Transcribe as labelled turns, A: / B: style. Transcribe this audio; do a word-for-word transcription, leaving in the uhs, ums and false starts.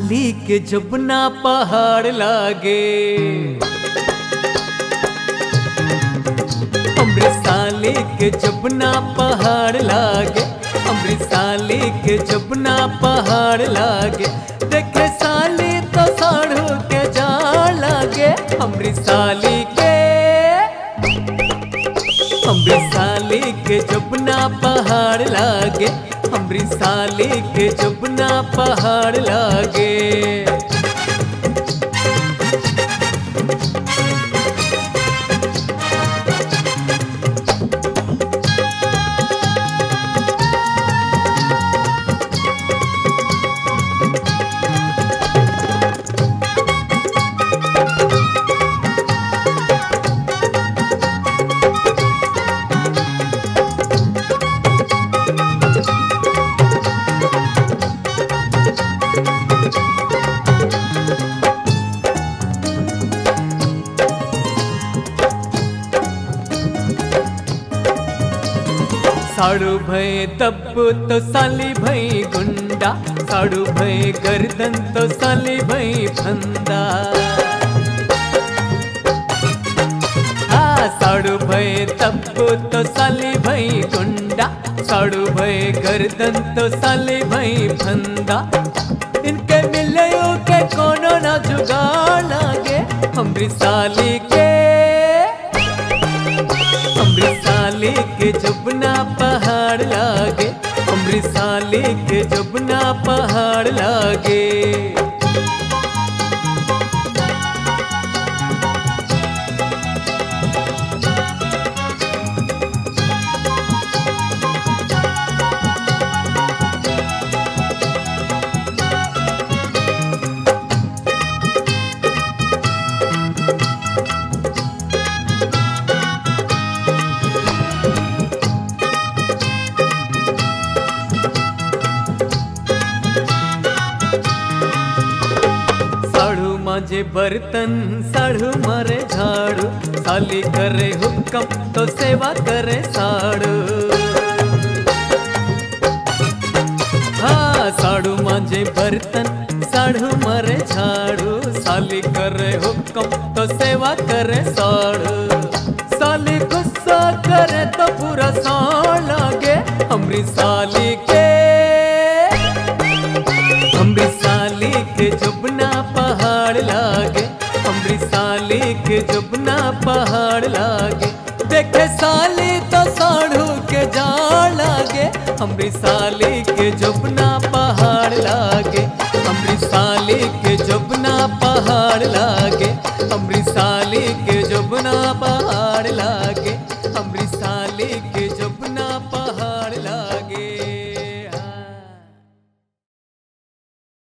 A: साली के जबना पहाड़ लागे, हमरे साली के जबना पहाड़ लागे, हमरे साली के जबना पहाड़ लागे। देखे साली तो साढ़ू के जा लागे, हमरी साली के हमरी साली के जबना पहाड़ लागे, हमरी साली के जबना पहाड़ लागे। साड़ू भय दब तो साली भई गुंडा, साड़ू भय गर्दन तो साली भई फंदा। हाँ साड़ू भय दब तो साली भई गुंडा, साड़ू भय गर्दन तो साली भई फंदा। इनके मिले के कोनो ना जुगाड़ लागे, हमरी साली के हमरी साली के जबना पहाड़ लागे, हमरी साली के जबना पहाड़ लागे। मांजे बर्तन साढ़ू मारे झाड़ू, साली करे हुक्म तो सेवा करे साड़ू। हाँ साड़ू मांजे बर्तन साढ़ू मारे झाड़ू, साली करे हुक्म तो सेवा करे साड़ू। साली गुस्सा करे तो पूरा साड़ लागे, हमरी साली के हमरी साली के जबना पहाड़ लागे, हमरी साली के जबना पहाड़ लागे। देखे साली तो साढ़ू के जा लागे, हमरी साली के जबना पहाड़ लागे, हमरी साली के जबना पहाड़ लागे, हमरी साली के जबना पहाड़ लागे, हमरी साली के